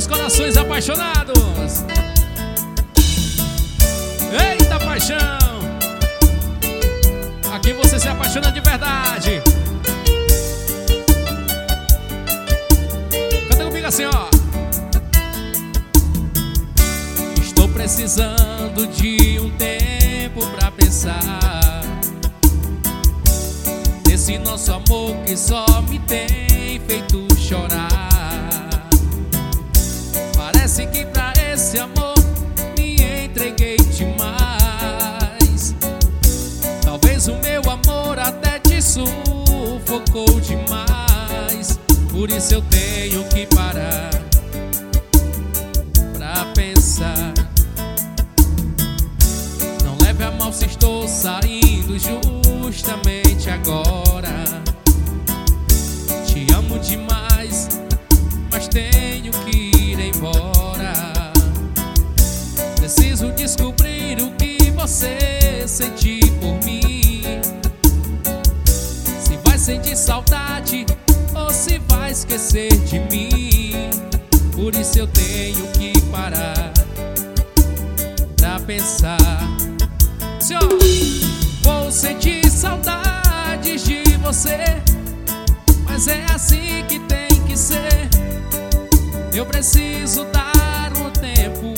pros corações apaixonados. Eita paixão, aqui você se apaixona de verdade. Canta comigo assim, ó. Estou precisando de um tempo pra pensar nesse nosso amor que só me tem feito chorar. Parece que pra esse amor me entreguei demais. Talvez o meu amor até te sufocou demais. Por isso eu tenho que parar pra pensar. Não leve a mal se estou saindo justamente agora. Te amo demais, mas tenho que ir embora. Preciso descobrir o que você sente por mim. Se vai sentir saudade ou se vai esquecer de mim. Por isso eu tenho que parar pra pensar. Senhor, vou sentir saudades de você, mas é assim que tem que ser. Eu preciso dar um tempo.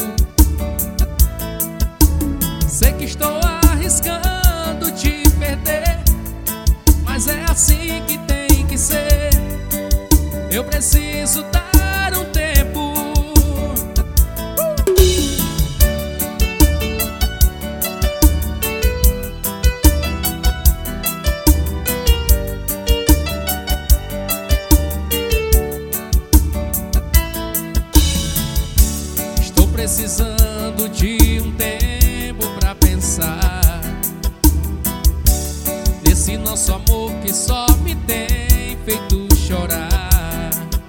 Sei que estou arriscando te perder, mas é assim que tem que ser. Eu preciso dar um tempo. Estou precisando de um tempo pra pensar nesse nosso amor que só me tem feito chorar.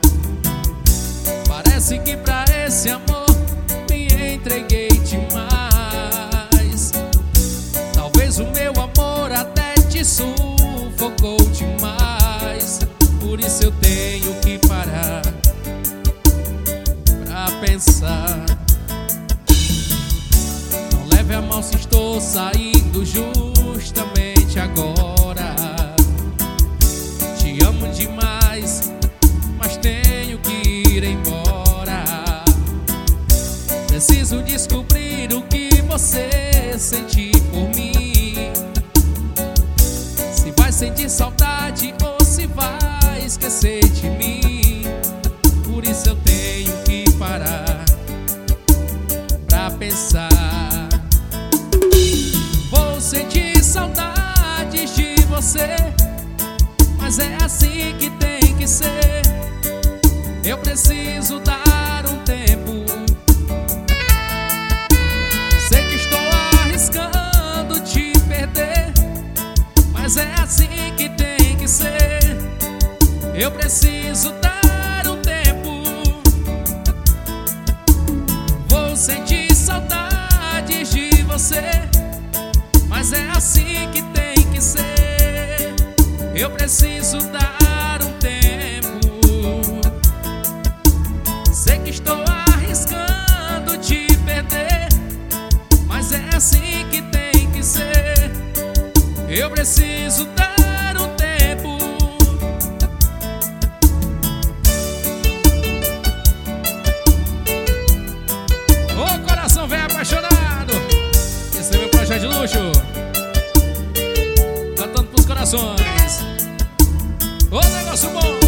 Parece que pra esse amor me entreguei demais. Talvez o meu amor até te sufocou demais. Por isso eu tenho que parar pra pensar. Não leve a mal se estou saindo justamente agora. Te amo demais, mas tenho que ir embora. Preciso descobrir o que você sente por mim. Se vai sentir saudade ou se vai esquecer de mim. Por isso eu tenho que parar pra pensar. Vou sentir saudades de você, mas é assim que tem que ser. Eu preciso dar um tempo. Sei que estou arriscando te perder, mas é assim que tem que ser. Eu preciso dar um tempo. Vou sentir saudades de você, mas é assim que tem que ser. Eu preciso dar um tempo. Sei que estou arriscando te perder, mas é assim que tem que ser. Eu preciso dar um tempo. Ô coração velho apaixonado, esse é meu projeto de luxo, cantando pros corações. Ô negócio bom.